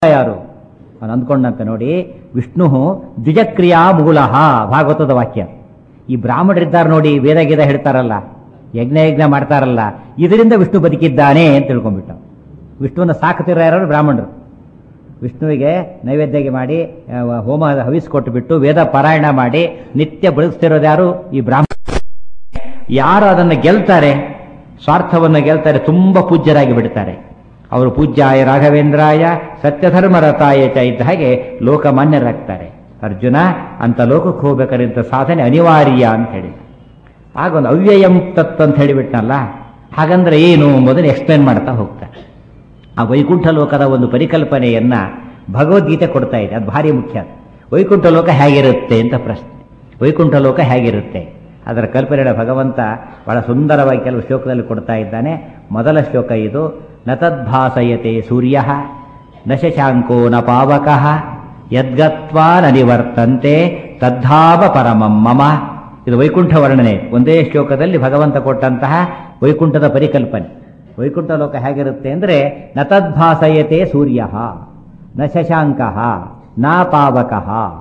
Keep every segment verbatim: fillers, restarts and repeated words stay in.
ಯಾರು ಅವನು ಅಂದ್ಕೊಂಡಂತ ನೋಡಿ. ವಿಷ್ಣು ದ್ವಿಜಕ್ರಿಯಾ ಮೂಲಃ ಭಾಗವತದ ವಾಕ್ಯ. ಈ ಬ್ರಾಹ್ಮಣರಿದ್ದಾರೆ ನೋಡಿ, ವೇದ ಗೀದ ಹೇಳ್ತಾರಲ್ಲ, ಯಜ್ಞ ಯಜ್ಞ ಮಾಡ್ತಾರಲ್ಲ, ಇದರಿಂದ ವಿಷ್ಣು ಬದುಕಿದ್ದಾನೆ ಅಂತ ತಿಳ್ಕೊಂಡ್ಬಿಟ್ಟು. ವಿಷ್ಣುವನ್ನ ಸಾಕುತ್ತಿರೋ ಯಾರು? ಬ್ರಾಹ್ಮಣರು. ವಿಷ್ಣುವಿಗೆ ನೈವೇದ್ಯ ಮಾಡಿ ಹೋಮ ಹವಿಸ್ಕೊಟ್ಟು ಬಿಟ್ಟು ವೇದ ಪಾರಾಯಣ ಮಾಡಿ ನಿತ್ಯ ಬಳಸ್ತಿರೋದು ಯಾರು? ಈ ಬ್ರಾಹ್ಮಣ. ಯಾರು ಅದನ್ನು ಗೆಲ್ತಾರೆ, ಸ್ವಾರ್ಥವನ್ನು ಗೆಲ್ತಾರೆ, ತುಂಬಾ ಪೂಜ್ಯರಾಗಿ ಬಿಡ್ತಾರೆ. ಅವರು ಪೂಜ್ಯಾಯ ರಾಘವೇಂದ್ರಾಯ ಸತ್ಯಧರ್ಮರತಾಯ ಚ ಇದ್ದ ಹಾಗೆ ಲೋಕಮಾನ್ಯರಾಗ್ತಾರೆ. ಅರ್ಜುನ ಅಂತ ಲೋಕಕ್ಕೆ ಹೋಗ್ಬೇಕಾದಂಥ ಸಾಧನೆ ಅನಿವಾರ್ಯ ಅಂತ ಹೇಳಿದ. ಆಗ ಒಂದು ಅವ್ಯಯಂ ತತ್ ಅಂತ ಹೇಳಿಬಿಟ್ನಲ್ಲ, ಹಾಗಂದ್ರೆ ಏನು ಎಂಬುದನ್ನು ಎಕ್ಸ್ಪ್ಲೇನ್ ಮಾಡ್ತಾ ಹೋಗ್ತಾರೆ. ಆ ವೈಕುಂಠ ಲೋಕದ ಒಂದು ಪರಿಕಲ್ಪನೆಯನ್ನ ಭಗವದ್ಗೀತೆ ಕೊಡ್ತಾ ಇದೆ. ಅದು ಭಾರಿ ಮುಖ್ಯ. ವೈಕುಂಠ ಲೋಕ ಹೇಗಿರುತ್ತೆ ಅಂತ ಪ್ರಶ್ನೆ. ವೈಕುಂಠ ಲೋಕ ಹೇಗಿರುತ್ತೆ ಅದರ ಕಲ್ಪನೆಯ ಭಗವಂತ ಬಹಳ ಸುಂದರವಾಗಿ ಕೆಲವು ಶ್ಲೋಕದಲ್ಲಿ ಕೊಡ್ತಾ ಇದ್ದಾನೆ. ಮೊದಲ ಶ್ಲೋಕ ಇದು. ನ ತದ್ಭಾಸಯತೆ ಸೂರ್ಯ ನ ಶಶಾಂಕೋ ನ ಪಾವಕಃ ಯದ್ಗತ್ವಾ ನ ನಿವರ್ತಂತೆ ತದ್ಧಾಮ ಪರಮಂ ಮಮ. ಇದು ವೈಕುಂಠ ವರ್ಣನೆ. ಒಂದೇ ಶ್ಲೋಕದಲ್ಲಿ ಭಗವಂತ ಕೊಟ್ಟಂತಹ ವೈಕುಂಠದ ಪರಿಕಲ್ಪನೆ. ವೈಕುಂಠ ಲೋಕ ಹೇಗಿರುತ್ತೆ ಅಂದ್ರೆ ನ ತದ್ಭಾಸಯತೆ ಸೂರ್ಯ ನ ಶಶಾಂಕ ನ ಪಾವಕ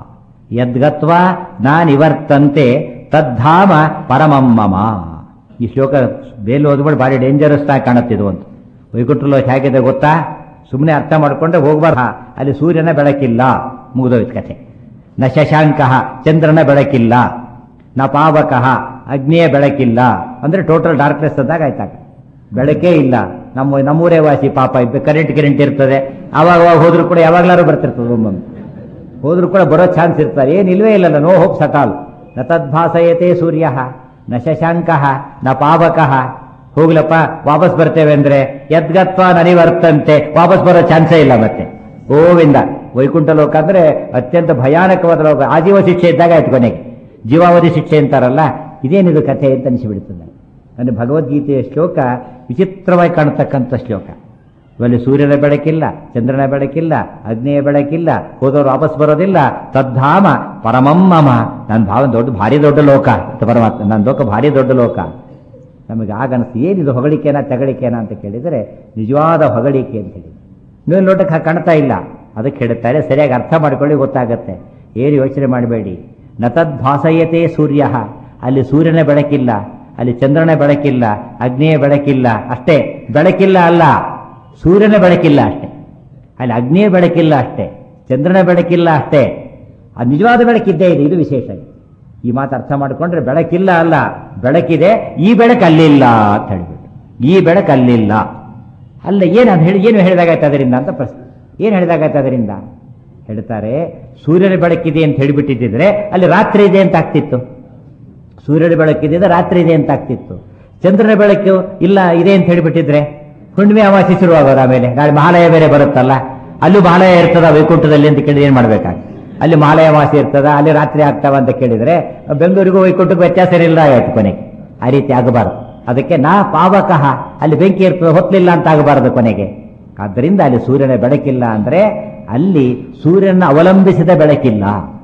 ಯದ್ಗತ್ವಾ ನ ನಿವರ್ತಂತೆ ತದ್ಧಾಮ ಪರಮಂ ಮಮ. ಈ ಶ್ಲೋಕ ಬೇಲ್ ಓದ್ಬಿಟ್ಟು ಭಾರಿ ಡೇಂಜರಸ್ ಆಗಿ ಕಾಣುತ್ತಿದ್ದು ಅಂತ. ವೈಕುಂಠ ಲೋಕ ಹೇಗಿದೆ ಗೊತ್ತಾ? ಸುಮ್ಮನೆ ಅರ್ಥ ಮಾಡಿಕೊಂಡ್ರೆ ಹೋಗ್ಬಾರ್ದ. ಅಲ್ಲಿ ಸೂರ್ಯನ ಬೆಳಕಿಲ್ಲ, ಮುಗಿದೋಯ್ತು ಕಥೆ. ನ ಶಶಾಂಕ ಚಂದ್ರನ ಬೆಳಕಿಲ್ಲ, ನ ಪಾವಕ ಅಗ್ನಿಯ ಬೆಳಕಿಲ್ಲ. ಅಂದ್ರೆ ಟೋಟಲ್ ಡಾರ್ಕ್ನೆಸ್ ಅಂದಾಗ ಆಯ್ತಾಗ ಬೆಳಕೇ ಇಲ್ಲ. ನಮ್ಮ ನಮ್ಮೂರೇ ವಾಸಿ ಪಾಪ ಕರೆಂಟ್ ಗಿರೆಂಟ್ ಇರ್ತದೆ, ಅವಾಗ ಅವಾಗ ಹೋದ್ರು ಕೂಡ ಯಾವಾಗ್ಲಾರು ಬರ್ತಿರ್ತದೆ. ಒಮ್ಮೊಮ್ಮೆ ಹೋದ್ರು ಕೂಡ ಬರೋ ಚಾನ್ಸ್ ಇರ್ತಾರೆ. ಏನಿಲ್ವೇ ಇಲ್ಲಲ್ಲ, ನೋ ಹೋಪ್ಸ್ ಅಟ್ ಆಲ್. ನ ತದ್ಭಾಸಯತೆ ಸೂರ್ಯ ನ ಶಶಾಂಕ ನ ಪಾವಕ. ಹೋಗ್ಲಪ್ಪ ವಾಪಸ್ ಬರ್ತೇವೆ ಅಂದ್ರೆ ಯದ್ಗತ್ವ ನನಿವರ್ತಂತೆ, ವಾಪಸ್ ಬರೋ ಚಾನ್ಸೇ ಇಲ್ಲ. ಮತ್ತೆ ಗೋವಿಂದ. ವೈಕುಂಠ ಲೋಕ ಅಂದ್ರೆ ಅತ್ಯಂತ ಭಯಾನಕವಾದ ಲೋಕ. ಆಜೀವ ಶಿಕ್ಷೆ ಇದ್ದಾಗ ಆಯ್ತು, ಕೊನೆಗೆ ಜೀವಾವಧಿ ಶಿಕ್ಷೆ ಅಂತಾರಲ್ಲ, ಇದೇನಿದು ಕಥೆ ಅಂತ ಅನಿಸಿಬಿಡ್ತದೆ. ಅಂದರೆ ಭಗವದ್ಗೀತೆಯ ಶ್ಲೋಕ ವಿಚಿತ್ರವಾಗಿ ಕಾಣತಕ್ಕಂಥ ಶ್ಲೋಕ. ಇವಲ್ಲಿ ಸೂರ್ಯನ ಬೆಳಕಿಲ್ಲ, ಚಂದ್ರನ ಬೆಳಕಿಲ್ಲ, ಅಗ್ನಿಯ ಬೆಳಕಿಲ್ಲ, ಹೋದವರು ವಾಪಸ್ ಬರೋದಿಲ್ಲ. ತದ್ಧಾಮ ಪರಮಂ ಮಮ. ನನ್ನ ಭಾವ ದೊಡ್ಡ ಭಾರಿ ದೊಡ್ಡ ಲೋಕ ಅಂತ ಪರಮಾತ್ಮ. ನನ್ನ ಲೋಕ ಭಾರಿ ದೊಡ್ಡ ಲೋಕ. ನಮಗೆ ಆಗ ಅನಿಸ್ತು, ಏನಿದು ಹೊಗಳಿಕೆನ ತೆಗಳಿಕೆನ ಅಂತ ಕೇಳಿದರೆ ನಿಜವಾದ ಹೊಗಳಿಕೆ ಅಂತ ಹೇಳಿ. ನೀವು ನೋಟಕ್ಕೆ ಕಾಣ್ತಾ ಇಲ್ಲ, ಅದಕ್ಕೆ ಹೇಳ್ತಾರೆ. ಸರಿಯಾಗಿ ಅರ್ಥ ಮಾಡ್ಕೊಳ್ಳಿ, ಗೊತ್ತಾಗತ್ತೆ. ಏನು ಯೋಚನೆ ಮಾಡಬೇಡಿ. ನ ತದ್ಭಾಸಯತೆ ಸೂರ್ಯ, ಅಲ್ಲಿ ಸೂರ್ಯನ ಬೆಳಕಿಲ್ಲ, ಅಲ್ಲಿ ಚಂದ್ರನ ಬೆಳಕಿಲ್ಲ, ಅಗ್ನಿಯ ಬೆಳಕಿಲ್ಲ. ಅಷ್ಟೇ, ಬೆಳಕಿಲ್ಲ ಅಲ್ಲ, ಸೂರ್ಯನ ಬೆಳಕಿಲ್ಲ ಅಷ್ಟೇ. ಅಲ್ಲಿ ಅಗ್ನಿಯ ಬೆಳಕಿಲ್ಲ ಅಷ್ಟೇ, ಚಂದ್ರನ ಬೆಳಕಿಲ್ಲ ಅಷ್ಟೇ. ಅದು ನಿಜವಾದ ಬೆಳಕಿದ್ದೇ ಇದೆ. ಇದು ವಿಶೇಷ. ಈ ಮಾತು ಅರ್ಥ ಮಾಡಿಕೊಂಡ್ರೆ ಬೆಳಕಿಲ್ಲ ಅಲ್ಲ, ಬೆಳಕಿದೆ. ಈ ಬೆಳಕು ಅಲ್ಲಿಲ್ಲ ಅಂತ ಹೇಳ್ಬಿಟ್ಟು, ಈ ಬೆಳಕು ಅಲ್ಲಿಲ್ಲ. ಅಲ್ಲ ಏನು ಅದು ಹೇಳಿ ಏನು ಹೇಳಿದಾಗಾಯ್ತು ಅದರಿಂದ ಅಂತ ಪ್ರಶ್ನೆ. ಏನು ಹೇಳಿದಾಗಾಯ್ತು ಅದರಿಂದ? ಹೇಳ್ತಾರೆ, ಸೂರ್ಯನ ಬೆಳಕಿದೆ ಅಂತ ಹೇಳಿಬಿಟ್ಟಿದ್ರೆ ಅಲ್ಲಿ ರಾತ್ರಿ ಇದೆ ಅಂತ ಆಗ್ತಿತ್ತು. ಸೂರ್ಯನ ಬೆಳಕಿದೆ ರಾತ್ರಿ ಇದೆ ಅಂತ ಆಗ್ತಿತ್ತು. ಚಂದ್ರನ ಬೆಳಕು ಇಲ್ಲ ಇದೆ ಅಂತ ಹೇಳಿಬಿಟ್ಟಿದ್ರೆ ಹುಣ್ಣಿಮೆ ಅಮಾವಾಸ್ಯೆ ಶುರುವಾಗೋದು. ಆಮೇಲೆ ನಾಳೆ ಮಹಾಲಯ ಬೇರೆ ಬರುತ್ತಲ್ಲ, ಅಲ್ಲೂ ಮಹಾಲಯ ಇರ್ತದ ವೈಕುಂಠದಲ್ಲಿ ಅಂತ ಕೇಳಿದ್ರೆ ಏನ್ ಮಾಡ್ಬೇಕಾಗ? ಅಲ್ಲಿ ಮಹಾಲಯ ಅಮಾವಾಸ್ಯೆ ಇರ್ತದ, ಅಲ್ಲಿ ರಾತ್ರಿ ಆಗ್ತಾವ ಅಂತ ಕೇಳಿದ್ರೆ ಬೆಂಗಳೂರಿಗೂ ವೈಕುಂಠಕ್ಕೂ ವ್ಯತ್ಯಾಸ ಇಲ್ಲ ಆಯ್ತು ಕೊನೆಗೆ. ಆ ರೀತಿ ಆಗಬಾರದು. ಅದಕ್ಕೆ ನಾ ಪಾವಕಃ, ಅಲ್ಲಿ ಬೆಂಕಿ ಇರ್ತದೆ, ಹೊತ್ತಲಿಲ್ಲ ಅಂತ ಆಗಬಾರದು ಕೊನೆಗೆ. ಆದ್ದರಿಂದ ಅಲ್ಲಿ ಸೂರ್ಯನ ಬೆಳಕಿಲ್ಲ ಅಂದ್ರೆ ಅಲ್ಲಿ ಸೂರ್ಯನ ಅವಲಂಬಿಸಿದ ಬೆಳಕಿಲ್ಲ,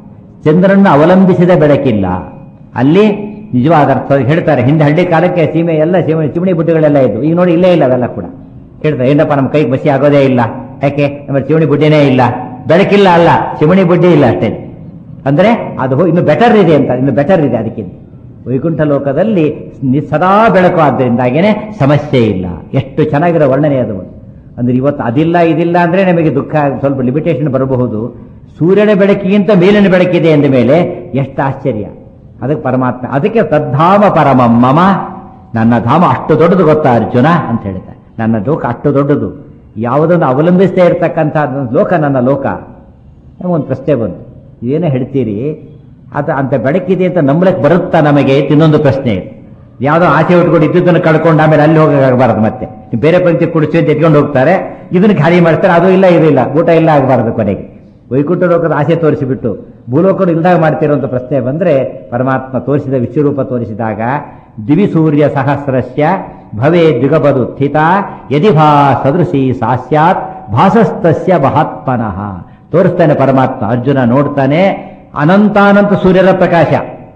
ಚಂದ್ರನ ಅವಲಂಬಿಸಿದ ಬೆಳಕಿಲ್ಲ. ಅಲ್ಲಿ ನಿಜವಾದ ಅರ್ಥ ಹೇಳ್ತಾರೆ. ಹಿಂದೆ ಹಳ್ಳಿ ಕಾಲಕ್ಕೆ ಸೀಮೆ ಎಲ್ಲ ಸೀಮೆ ಚಿಮಣಿ ಬುಡ್ಡಿಗಳೆಲ್ಲ ಇದ್ದು, ಈಗ ನೋಡಿ ಇಲ್ಲೇ ಇಲ್ಲ ಅವೆಲ್ಲ ಕೂಡ. ಹೇಳ್ತಾರೆ, ಏನಪ್ಪ ನಮ್ಮ ಕೈಗೆ ಬಸಿ ಆಗೋದೇ ಇಲ್ಲ, ಯಾಕೆ? ನಮ್ಮ ಚಿಮಣಿ ಬುಡ್ಡಿನೇ ಇಲ್ಲ, ಬೆಳಕಿಲ್ಲ ಅಲ್ಲ, ಚಿಮಣಿ ಬುಡ್ಡಿ ಇಲ್ಲ ಅಷ್ಟೇ. ಅಂದ್ರೆ ಅದು ಇನ್ನು ಬೆಟರ್ ಇದೆ ಅಂತ, ಇನ್ನು ಬೆಟರ್ ಇದೆ ಅದಕ್ಕಿಂತ. ವೈಕುಂಠ ಲೋಕದಲ್ಲಿ ಸದಾ ಬೆಳಕು, ಆದ್ದರಿಂದಾಗೇನೆ ಸಮಸ್ಯೆ ಇಲ್ಲ. ಎಷ್ಟು ಚೆನ್ನಾಗಿರೋ ವರ್ಣನೆ ಅದು. ಅಂದ್ರೆ ಇವತ್ತು ಅದಿಲ್ಲ ಇದಿಲ್ಲ ಅಂದ್ರೆ ನಮಗೆ ದುಃಖ, ಸ್ವಲ್ಪ ಲಿಮಿಟೇಷನ್ ಬರಬಹುದು. ಸೂರ್ಯನ ಬೆಳಕಿಗಿಂತ ಮೇಲಿನ ಬೆಳಕಿದೆ ಎಂದ ಮೇಲೆ ಎಷ್ಟು ಆಶ್ಚರ್ಯ. ಅದಕ್ಕೆ ಪರಮಾತ್ಮ, ಅದಕ್ಕೆ ತದ್ಧಾಮ ಪರಮಂ ಮಮ. ನನ್ನ ಧಾಮ ಅಷ್ಟು ದೊಡ್ಡದು ಗೊತ್ತಾ ಅರ್ಜುನ ಅಂತ ಹೇಳ್ತಾರೆ. ನನ್ನ ಲೋಕ ಅಷ್ಟು ದೊಡ್ಡದು, ಯಾವುದನ್ನು ಅವಲಂಬಿಸದೇ ಇರತಕ್ಕಂಥ ಲೋಕ ನನ್ನ ಲೋಕ. ನಮಗೊಂದು ಪ್ರಶ್ನೆ ಬಂತು, ಇದೇನೇ ಹೇಳ್ತೀರಿ, ಅದು ಅಂತ ಬೆಳಕಿದೆ ಅಂತ ನಂಬಲಕ್ಕೆ ಬರುತ್ತಾ ನಮಗೆ? ಇನ್ನೊಂದು ಪ್ರಶ್ನೆ ಇದೆ. ಯಾವುದೋ ಆಸೆ ಉಟ್ಕೊಂಡು ಇದ್ದುದನ್ನು ಕಳ್ಕೊಂಡು ಆಮೇಲೆ ಅಲ್ಲಿ ಹೋಗಬಾರದು. ಮತ್ತೆ ಬೇರೆ ಪಂಕ್ತಿ ಕುಡಿಸಿ ಅಂತ ಎತ್ಕೊಂಡು ಹೋಗ್ತಾರೆ, ಇದನ್ನು ಖಾಲಿ ಮಾಡ್ತಾರೆ, ಅದು ಇಲ್ಲ ಇದು ಇಲ್ಲ, ಊಟ ಇಲ್ಲ ಆಗಬಾರದು ಕೊನೆಗೆ. ವೈಕುಂಠ ಲೋಕದ ಆಸೆ ತೋರಿಸಿಬಿಟ್ಟು ಭೂಲೋಕರು ಇಲ್ದಾಗ ಮಾಡ್ತಿರುವಂತ ಪ್ರಶ್ನೆ ಬಂದ್ರೆ, ಪರಮಾತ್ಮ ತೋರಿಸಿದ ವಿಶ್ವರೂಪ ತೋರಿಸಿದಾಗ ದಿವಿ ಸೂರ್ಯ ಸಹಸ್ರಸ್ಯ ಭವೇ ದ್ವಿಗಬದು ಸ್ಥಿತ ಯದಿ ಭಾ ಸದೃಶಿ ಸಾಸ್ಯಾತ್ ಭಾಸಸ್ತಸ್ಯ ಮಹಾತ್ಮನಃ. ತೋರಿಸ್ತಾನೆ ಪರಮಾತ್ಮ. ಅರ್ಜುನ ನೋಡ್ತಾನೆ, ಅನಂತಾನಂತ ಸೂರ್ಯರ ಪ್ರಕಾಶ.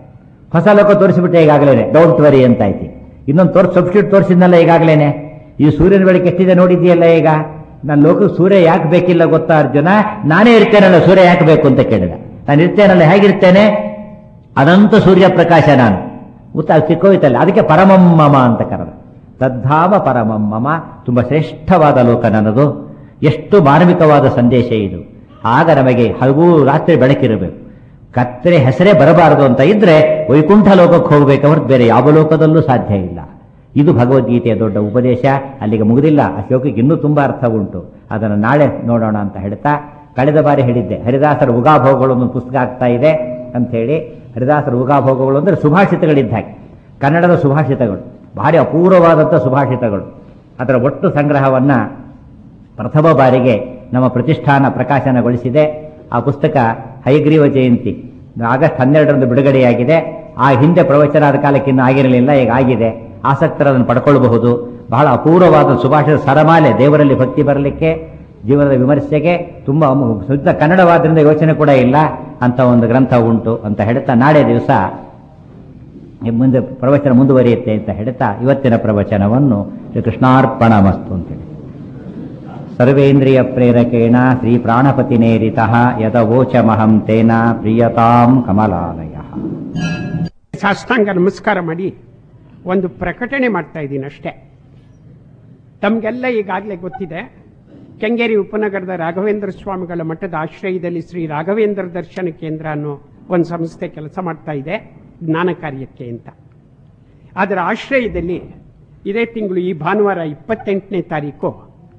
ಹೊಸ ಲೋಕ ತೋರಿಸಿಬಿಟ್ಟೆ ಈಗಾಗಲೇ, ಡೋಂಟ್ ವರಿ ಅಂತಾಯ್ತಿ. ಇನ್ನೊಂದು ತೋರಿಸಿ ಸಬ್ಸ್ಟಿಟ್ಯೂಟ್ ತೋರಿಸಿದ್ನಲ್ಲ ಈಗಾಗಲೇ. ಈ ಸೂರ್ಯನ ಬೆಳಕು ಎಷ್ಟಿದೆ ನೋಡಿದ್ಯಲ್ಲ ಈಗ. ನನ್ನ ಲೋಕಕ್ಕೆ ಸೂರ್ಯ ಯಾಕೆ ಬೇಕಿಲ್ಲ ಗೊತ್ತಾ ಅರ್ಜುನ, ನಾನೇ ಇರ್ತೇನಲ್ಲ ಸೂರ್ಯ ಯಾಕೆ ಬೇಕು ಅಂತ ಕೇಳಿದ. ನಾನು ಇರ್ತೇನಲ್ಲ, ಹೇಗಿರ್ತೇನೆ? ಅನಂತ ಸೂರ್ಯ ಪ್ರಕಾಶ ನಾನು. ಉತ್ತರ ಸಿಕ್ಕೋಯ್ತಲ್ಲ, ಅದಕ್ಕೆ ಪರಮಮ್ಮಮ ಅಂತ ಕರೆದ. ತದ್ಧಾಮ ಪರಮಮ್ಮಮ, ತುಂಬಾ ಶ್ರೇಷ್ಠವಾದ ಲೋಕ ನನ್ನದು. ಎಷ್ಟು ಮಾರ್ಮಿಕವಾದ ಸಂದೇಶ ಇದು. ಆಗ ನಮಗೆ ಹಲವು ರಾತ್ರಿ ಬೆಳಕಿರಬೇಕು, ಕತ್ತರೆ ಹೆಸರೇ ಬರಬಾರದು ಅಂತ ಇದ್ರೆ ವೈಕುಂಠ ಲೋಕಕ್ಕೆ ಹೋಗಬೇಕು ಹೊರತು ಬೇರೆ ಯಾವ ಲೋಕದಲ್ಲೂ ಸಾಧ್ಯ ಇಲ್ಲ. ಇದು ಭಗವದ್ಗೀತೆಯ ದೊಡ್ಡ ಉಪದೇಶ. ಅಲ್ಲಿಗೆ ಮುಗಿದಿಲ್ಲ, ಆ ಶ್ಲೋಕಕ್ಕೆ ಇನ್ನೂ ತುಂಬಾ ಅರ್ಥ ಉಂಟು. ಅದನ್ನು ನಾಳೆ ನೋಡೋಣ ಅಂತ ಹೇಳ್ತಾ, ಕಳೆದ ಬಾರಿ ಹೇಳಿದ್ದೆ ಹರಿದಾಸರ ಉಗಾಭೋಗಗಳು ಒಂದು ಪುಸ್ತಕ ಆಗ್ತಾ ಇದೆ ಅಂತ ಹೇಳಿ. ಹರಿದಾಸರ ಉಗಾಭೋಗಗಳು ಅಂದ್ರೆ ಸುಭಾಷಿತಗಳಿದ್ದ ಹಾಗೆ, ಕನ್ನಡದ ಸುಭಾಷಿತಗಳು, ಭಾರಿ ಅಪೂರ್ವವಾದಂಥ ಸುಭಾಷಿತಗಳು. ಅದರ ಒಟ್ಟು ಸಂಗ್ರಹವನ್ನ ಪ್ರಥಮ ಬಾರಿಗೆ ನಮ್ಮ ಪ್ರತಿಷ್ಠಾನ ಪ್ರಕಾಶನಗೊಳಿಸಿದೆ. ಆ ಪುಸ್ತಕ ಹಯಗ್ರೀವ ಜಯಂತಿ ಆಗಸ್ಟ್ ಹನ್ನೆರಡರಂದು ಬಿಡುಗಡೆಯಾಗಿದೆ. ಆ ಹಿಂದೆ ಪ್ರವಚನ ಆದ ಕಾಲಕ್ಕೆ ಇನ್ನೂ ಆಗಿರಲಿಲ್ಲ, ಈಗ ಆಗಿದೆ. ಆಸಕ್ತರು ಅದನ್ನು ಪಡ್ಕೊಳ್ಬಹುದು. ಬಹಳ ಅಪೂರ್ವವಾದ ಸುಭಾಷಿತ ಸರಮಾಲೆ, ದೇವರಲ್ಲಿ ಭಕ್ತಿ ಬರಲಿಕ್ಕೆ, ಜೀವನದ ವಿಮರ್ಶೆಗೆ ತುಂಬಾ ಶುದ್ಧ ಕನ್ನಡವಾದ್ರಿಂದ ಯೋಚನೆ ಕೂಡ ಇಲ್ಲ ಅಂತ ಒಂದು ಗ್ರಂಥ ಉಂಟು ಅಂತ ಹೇಳ್ತಾ, ನಾಳೆ ದಿವಸ ಮುಂದೆ ಪ್ರವಚನ ಮುಂದುವರಿಯುತ್ತೆ ಅಂತ ಹೇಳ್ತಾ ಇವತ್ತಿನ ಪ್ರವಚನವನ್ನು ಶ್ರೀ ಕೃಷ್ಣಾರ್ಪಣ ಮಸ್ತು ಅಂತೇಳಿ. ಸರ್ವೇಂದ್ರಿಯ ಪ್ರೇರಕೇಣ ಶ್ರೀ ಪ್ರಾಣಪತಿನೇರಿತಃ ಯದವೋಚಮಹಂ ತೇನ ಪ್ರಿಯತಾಂ ಕಮಲಾಲಯ. ಸಾಷ್ಟಾಂಗ ನಮಸ್ಕಾರ ಮಾಡಿ ಒಂದು ಪ್ರಕಟಣೆ ಮಾಡ್ತಾ ಇದ್ದೀನಿ ಅಷ್ಟೇ. ತಮಗೆಲ್ಲ ಈಗಾಗಲೇ ಗೊತ್ತಿದೆ, ಕೆಂಗೇರಿ ಉಪನಗರದ ರಾಘವೇಂದ್ರ ಸ್ವಾಮಿಗಳ ಮಠದ ಆಶ್ರಯದಲ್ಲಿ ಶ್ರೀ ರಾಘವೇಂದ್ರ ದರ್ಶನ ಕೇಂದ್ರ ಅನ್ನೋ ಒಂದು ಸಂಸ್ಥೆ ಕೆಲಸ ಮಾಡ್ತಾ ಇದೆ ಜ್ಞಾನ ಕಾರ್ಯಕ್ಕೆ ಅಂತ. ಅದರ ಆಶ್ರಯದಲ್ಲಿ ಇದೇ ತಿಂಗಳು ಈ ಭಾನುವಾರ ಇಪ್ಪತ್ತೆಂಟನೇ ತಾರೀಕು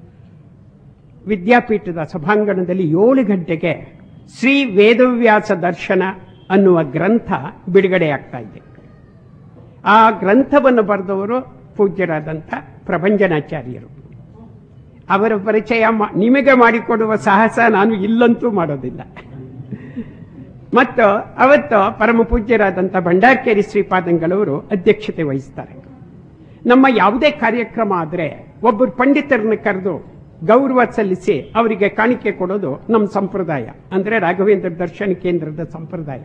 ವಿದ್ಯಾಪೀಠದ ಸಭಾಂಗಣದಲ್ಲಿ ಏಳು ಗಂಟೆಗೆ ಶ್ರೀ ವೇದವ್ಯಾಸ ದರ್ಶನ ಅನ್ನುವ ಗ್ರಂಥ ಬಿಡುಗಡೆಯಾಗ್ತಾ ಇದೆ. ಆ ಗ್ರಂಥವನ್ನು ಬರೆದವರು ಪೂಜ್ಯರಾದಂಥ ಪ್ರಭಂಜನಾಚಾರ್ಯರು. ಅವರ ಪರಿಚಯ ನಿಮಗೆ ಮಾಡಿಕೊಡುವ ಸಾಹಸ ನಾನು ಇಲ್ಲಂತೂ ಮಾಡೋದಿಲ್ಲ. ಮತ್ತು ಅವತ್ತು ಪರಮ ಪೂಜ್ಯರಾದಂಥ ಭಂಡಾರ್ಕೇರಿ ಶ್ರೀಪಾದಂಗಳವರು ಅಧ್ಯಕ್ಷತೆ ವಹಿಸ್ತಾರೆ. ನಮ್ಮ ಯಾವುದೇ ಕಾರ್ಯಕ್ರಮ ಆದರೆ ಒಬ್ಬರು ಪಂಡಿತರನ್ನು ಕರೆದು ಗೌರವ ಸಲ್ಲಿಸಿ ಅವರಿಗೆ ಕಾಣಿಕೆ ಕೊಡೋದು ನಮ್ಮ ಸಂಪ್ರದಾಯ, ಅಂದರೆ ರಾಘವೇಂದ್ರ ದರ್ಶನ ಕೇಂದ್ರದ ಸಂಪ್ರದಾಯ.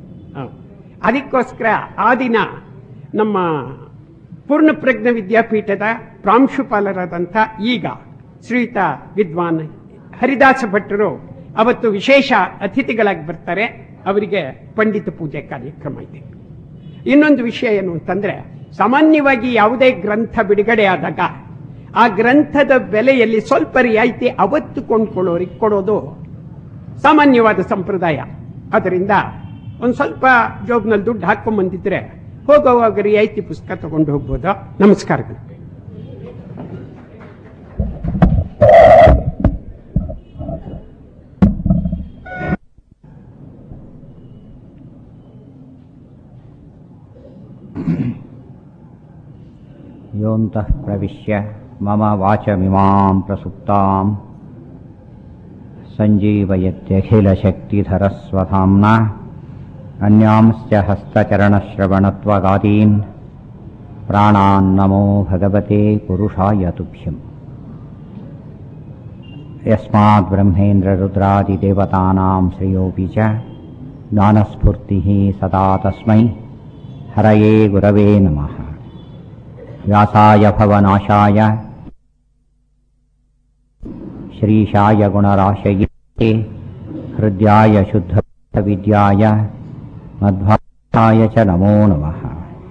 ಅದಕ್ಕೋಸ್ಕರ ಆ ದಿನ ನಮ್ಮ ಪೂರ್ಣಪ್ರಜ್ಞ ವಿದ್ಯಾಪೀಠದ ಪ್ರಾಂಶುಪಾಲರಾದಂಥ ಈಗ ಶ್ರೀಯುತ ವಿದ್ವಾನ್ ಹರಿದಾಸ ಭಟ್ಟರು ಅವತ್ತು ವಿಶೇಷ ಅತಿಥಿಗಳಾಗಿ ಬರ್ತಾರೆ. ಅವರಿಗೆ ಪಂಡಿತ ಪೂಜೆ ಕಾರ್ಯಕ್ರಮ ಇದೆ. ಇನ್ನೊಂದು ವಿಷಯ ಏನು ಅಂತಂದ್ರೆ, ಸಾಮಾನ್ಯವಾಗಿ ಯಾವುದೇ ಗ್ರಂಥ ಬಿಡುಗಡೆ ಆದಾಗ ಆ ಗ್ರಂಥದ ಬೆಲೆಯಲ್ಲಿ ಸ್ವಲ್ಪ ರಿಯಾಯಿತಿ ಅವತ್ತು ಕೊಂಡ್ಕೊಳ್ಳೋರಿಗೆ ಕೊಡೋದು ಸಾಮಾನ್ಯವಾದ ಸಂಪ್ರದಾಯ. ಅದರಿಂದ ಒಂದು ಸ್ವಲ್ಪ ಜೋಬ್ನಲ್ಲಿ ದುಡ್ಡು ಹಾಕೊಂಡ್ ಬಂದಿದ್ರೆ ಹೋಗುವಾಗ ರಿಯಾಯಿತಿ ಪುಸ್ತಕ ತಗೊಂಡು ಹೋಗ್ಬೋದು. ನಮಸ್ಕಾರಗಳು. ಯೋಂತಃ ಪ್ರವಿಶ್ಯ ಮಮ ವಾಚಮಿಮಾಂ ಪ್ರಸುಪ್ತಾಂ ಸಂಜೀವಯತ್ಯಖಿಲಶಕ್ತಿಧರಸ್ವಧಾಮ್ನಾ ಅನ್ಯಾಂಶ್ಚ ಹಸ್ತಚರಣಶ್ರವಣತ್ವಗಾದೀನ್ ಪ್ರಾಣಾನ್ನಮೋ ಭಗವತೆ ಪುರುಷಾಯ ತುಭ್ಯಂ. ಯಸ್ಮಾತ್ ಬ್ರಹ್ಮೇಂದ್ರ ರುದ್ರಾದಿದೇವತಾನಾಂ ಶ್ರೇಯೋಪಿ ಚ ಜ್ಞಾನಸ್ಫೂರ್ತಿಃ ಸದಾ ತಸ್ಮೈ ಹರಯೇ ಗುರವೇ ನಮಃ. ವ್ಯಾಸಾಯ ಭವನಾಶಾಯ ಶ್ರೀಶಾಯ ಗುಣರಾಶಯೇ ಹೃದ್ಯಾಯ ಶುದ್ಧ ವಿದ್ಯಾಯ ಮಧ್ವಾಯ ಚ ನಮೋ ನಮಃ.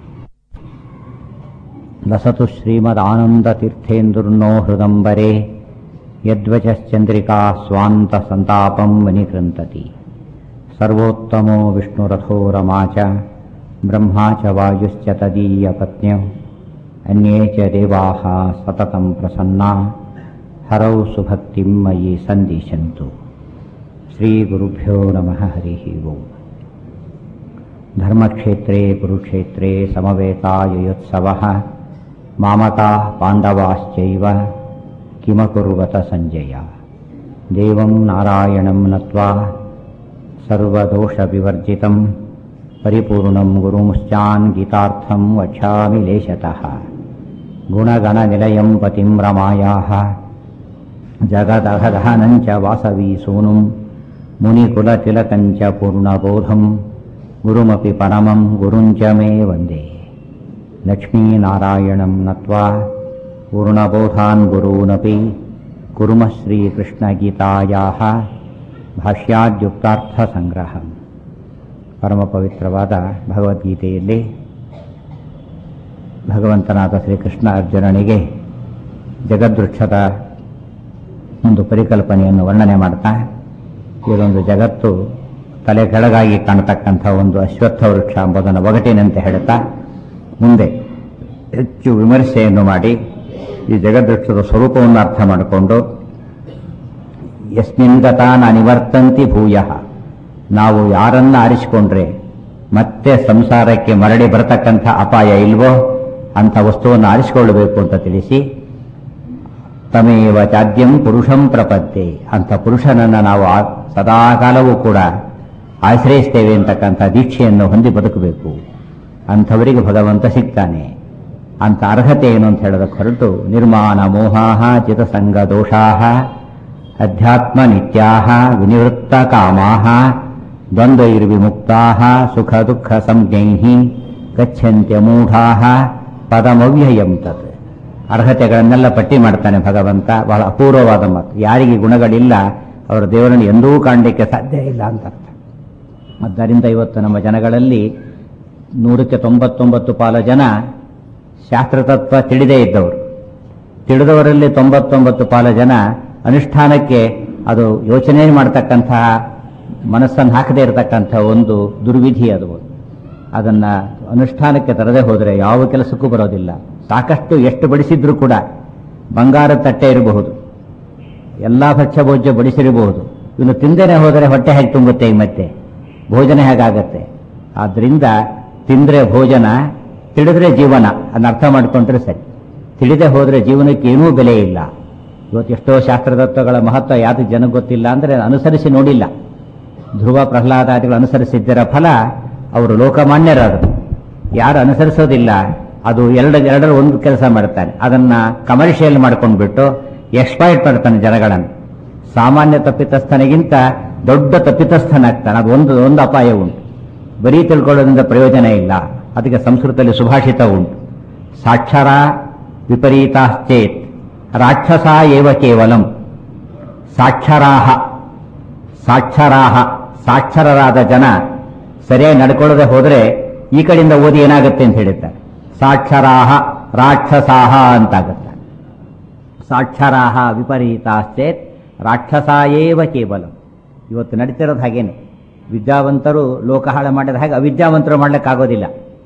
ಲಸತು ಶ್ರೀಮದಾನಂದತೀರ್ಥೇಂದುರ್ನೋ ಹೃದಂಬರೆ ಯದ್ವಚಶ್ಚಂದ್ರಿಕಾ ಸ್ವಾಂತ ಸಂತಾಪಂ ವನಿಕೃಂತತಿ. ಸರ್ವೋತ್ತಮೋ ವಿಷ್ಣುರಥೋ ರಮಾ ಚ ಬ್ರಹ್ಮಾ ಚ ವಾಯುಶ್ಚ ತದೀಯ ಪತ್ನ್ಯೌ ಅನ್ಯೇ ಚ ದೇವಾಃ ಸತತಂ ಪ್ರಸನ್ನಾ ಹರೌ ಸುಭಕ್ತಿಂ ಮಯಿ ಸಂದಿಶಂತು. ಶ್ರೀ ಗುರುಭ್ಯೋ ನಮಃ. ಹರಿ ಓಂ. ಧರ್ಮಕ್ಷೇತ್ರೇ ಕುರುಕ್ಷೇತ್ರೇ ಸಮವೇತಾಯುಯೋತ್ಸವಃ ಮಾಮಕಾಃ ಪಾಂಡವಾಶ್ಚೈವ ಕಿಮಕುರ್ವತ ಸಂಜಯ. ದೇವಂ ನಾರಾಯಣಂ ನತ್ವಾ ಸರ್ವದೋಷವಿವರ್ಜಿತಂ ಪರಿಪೂರ್ಣಂ ಗುರುಮುಶ್ಚಾನ್ ಗೀತಾರ್ಥಂ ವಕ್ಷ್ಯಾಮಿ ಲೇಶತಃ. ಗುಣಗಣನಿಲಯಂ ಪತಿಂ ರಮಾಯಾಃ ಜಗದಘದಹನಂಚ ವಾಸವಿ ಸೂನುಂ ಮುನಿಕುಲತಿಲಕಂಚ ಪೂರ್ಣಬೋಧಂ ಗುರುಮಪಿ ಪರಮಂ ಗುರುಂಚ ಮೇ ವಂದೇ. ಲಕ್ಷ್ಮೀನಾರಾಯಣಂ ನತ್ವಾ ಪೂರ್ಣಬೋಧಾನ್ ಗುರೂನಪಿ ಕುರ್ಮಃ ಶ್ರೀಕೃಷ್ಣಗೀತಾಯಾಃ ಭಾಷ್ಯಾದ್ಯುಕ್ತಾರ್ಥಸಂಗ್ರಹ. ಪರಮ ಪವಿತ್ರವಾದ ಭಗವದ್ಗೀತೆಯಲ್ಲಿ ಭಗವಂತನಾದ ಶ್ರೀಕೃಷ್ಣ ಅರ್ಜುನನಿಗೆ ಜಗದ್ವೃಕ್ಷದ ಒಂದು ಪರಿಕಲ್ಪನೆಯನ್ನು ವರ್ಣನೆ ಮಾಡ್ತಾ, ಇದೊಂದು ಜಗತ್ತು ತಲೆ ಕೆಳಗಾಗಿ ಕಾಣತಕ್ಕಂಥ ಒಂದು ಅಶ್ವತ್ಥ ವೃಕ್ಷ ಎಂಬುದನ್ನು ಒಗಟಿನಂತೆ ಹೇಳುತ್ತಾ ಮುಂದೆ ಹೆಚ್ಚು ವಿಮರ್ಶೆಯನ್ನು ಮಾಡಿ ಈ ಜಗದ್ವೃಕ್ಷದ ಸ್ವರೂಪವನ್ನು ಅರ್ಥ ಮಾಡಿಕೊಂಡು, ಯಸ್ಮಿನ್ ಗತಾನ ನಿವರ್ತಂತಿ ಭೂಯಃ, ನಾವು ಯಾರನ್ನ ಆರಿಸಿಕೊಂಡ್ರೆ ಮತ್ತೆ ಸಂಸಾರಕ್ಕೆ ಮರಳಿ ಬರತಕ್ಕಂಥ ಅಪಾಯ ಇಲ್ವೋ ಅಂಥ ವಸ್ತುವನ್ನು ಆರಿಸಿಕೊಳ್ಳಬೇಕು ಅಂತ ತಿಳಿಸಿ, ತಮೇವ ಚಾದ್ಯಂ ಪುರುಷಂ ಪ್ರಪತ್ತೆ, ಅಂಥ ಪುರುಷನನ್ನು ನಾವು ಸದಾಕಾಲವೂ ಕೂಡ ಆಶ್ರಯಿಸ್ತೇವೆ ಅಂತಕ್ಕಂಥ ದೀಕ್ಷೆಯನ್ನು ಹೊಂದಿ ಬದುಕಬೇಕು. ಅಂಥವರಿಗೆ ಭಗವಂತ ಸಿಗ್ತಾನೆ. ಅಂಥ ಅರ್ಹತೆ ಏನು ಅಂತ ಹೇಳೋದಕ್ಕೆ ಹೊರಟು, ನಿರ್ಮಾಣ ಮೋಹಾಹ ಚಿತಸಂಗ ದೋಷಾಹ ಅಧ್ಯಾತ್ಮ ನಿತ್ಯಾಹ ವಿನಿವೃತ್ತ ಕಾಮಾಹ ದ್ವಂದ್ವೈರ್ವಿಮುಕ್ತಾಹ ಸುಖ ದುಃಖ ಸಂಜ್ಞೈಃ ಗಚ್ಚಂತ್ಯಮೂಢಾಹ ಪದಮವ್ಯಯಂ ತತ್. ಅರ್ಹತೆಗಳನ್ನೆಲ್ಲ ಪಟ್ಟಿ ಮಾಡ್ತಾನೆ ಭಗವಂತ. ಬಹಳ ಅಪೂರ್ವವಾದ ಮಾತು. ಯಾರಿಗೆ ಗುಣಗಳಿಲ್ಲ ಅವರ ದೇವರನ್ನು ಎಂದೂ ಕಾಣಲಿಕ್ಕೆ ಸಾಧ್ಯ ಇಲ್ಲ ಅಂತ ಅರ್ಥ. ಆದ್ದರಿಂದ ಇವತ್ತು ನಮ್ಮ ಜನಗಳಲ್ಲಿ ನೂರಕ್ಕೆ ತೊಂಬತ್ತೊಂಬತ್ತು ಪಾಲು ಜನ ಶಾಸ್ತ್ರತತ್ವ ತಿಳಿದೇ ಇದ್ದವರು. ತಿಳಿದವರಲ್ಲಿ ತೊಂಬತ್ತೊಂಬತ್ತು ಪಾಲು ಜನ ಅನುಷ್ಠಾನಕ್ಕೆ ಅದು ಯೋಚನೆ ಮಾಡ್ತಕ್ಕಂತಹ ಮನಸ್ಸನ್ನು ಹಾಕದೇ ಇರತಕ್ಕಂಥ ಒಂದು ದುರ್ವಿಧಿ ಅದು. ಅದನ್ನು ಅನುಷ್ಠಾನಕ್ಕೆ ತರದೇ ಹೋದರೆ ಯಾವ ಕೆಲಸಕ್ಕೂ ಬರೋದಿಲ್ಲ. ಸಾಕಷ್ಟು ಎಷ್ಟು ಬಡಿಸಿದ್ರೂ ಕೂಡ ಬಂಗಾರದ ತಟ್ಟೆ ಇರಬಹುದು, ಎಲ್ಲ ಭಕ್ಷ್ಯ ಭೋಜ್ಯ ಬಡಿಸಿರಬಹುದು, ಇನ್ನು ತಿಂದೇನೆ ಹೋದರೆ ಹೊಟ್ಟೆ ಹೇಗೆ ತುಂಬುತ್ತೆ, ಈ ಮತ್ತೆ ಭೋಜನ ಹೇಗಾಗತ್ತೆ? ಆದ್ದರಿಂದ ತಿಂದರೆ ಭೋಜನ, ತಿಳಿದ್ರೆ ಜೀವನ, ಅದನ್ನ ಅರ್ಥ ಮಾಡಿಕೊಂಡ್ರೆ ಸರಿ. ತಿಳಿದೇ ಹೋದರೆ ಜೀವನಕ್ಕೆ ಏನೂ ಬೆಲೆ ಇಲ್ಲ. ಇವತ್ತು ಎಷ್ಟೋ ಶಾಸ್ತ್ರತತ್ವಗಳ ಮಹತ್ವ ಯಾವುದು ಜನಕ್ಕೆ ಗೊತ್ತಿಲ್ಲ ಅಂದರೆ ಅನುಸರಿಸಿ ನೋಡಿಲ್ಲ. ಧ್ರುವ ಪ್ರಹ್ಲಾದಾದಿಗಳು ಅನುಸರಿಸಿದ್ದರ ಫಲ ಅವರು ಲೋಕಮಾನ್ಯರಾದರು. ಯಾರು ಅನುಸರಿಸೋದಿಲ್ಲ ಅದು ಎರಡು ಎರಡರ ಒಂದು ಕೆಲಸ ಮಾಡ್ತಾನೆ, ಅದನ್ನ ಕಮರ್ಷಿಯಲ್ ಮಾಡ್ಕೊಂಡ್ಬಿಟ್ಟು ಎಕ್ಸ್ಪ್ಲಾಯ್ಟ್ ಮಾಡ್ತಾನೆ ಜನಗಳನ್ನು. ಸಾಮಾನ್ಯ ತಪ್ಪಿತಸ್ಥನಿಗಿಂತ ದೊಡ್ಡ ತಪ್ಪಿತಸ್ಥನಾಗ್ತಾನೆ. ಅದು ಒಂದು ಒಂದು ಅಪಾಯ ಉಂಟು. ಬರೀ ತಿಳ್ಕೊಳ್ಳೋದ್ರಿಂದ ಪ್ರಯೋಜನ ಇಲ್ಲ. ಅದಕ್ಕೆ ಸಂಸ್ಕೃತದಲ್ಲಿ ಸುಭಾಷಿತ ಉಂಟು, ಸಾಕ್ಷರ ವಿಪರೀತಾಶ್ಚೇತ್ ರಾಕ್ಷಸ ಏವ ಕೇವಲಂ. ಸಾಕ್ಷರಾಹ ಸಾಕ್ಷರಾಹ ಸಾಕ್ಷರರಾದ ಜನ ಸರಿಯಾಗಿ ನಡ್ಕೊಳ್ಳದೆ ಹೋದರೆ ಈ ಕಡೆಯಿಂದ ಓದಿ ಏನಾಗುತ್ತೆ ಅಂತ ಹೇಳಿದ್ದಾರೆ. ಸಾಕ್ಷರಾಹ ರಾಕ್ಷಸಾಹ ಅಂತಾಗುತ್ತೆ. ಸಾಕ್ಷರಾಹ ವಿಪರೀತಾಶ್ಚೇತ್ ರಾಕ್ಷಸ ಏವ ಕೇವಲಂ. ಇವತ್ತು ನಡೀತಿರೋದು ಹಾಗೇನೆ. ವಿದ್ಯಾವಂತರು ಲೋಕ ಹಾಳು ಮಾಡಿದ ಹಾಗೆ ಅವಿದ್ಯಾವಂತರು ಮಾಡಲಿಕ್ಕಾಗೋದಿಲ್ಲ.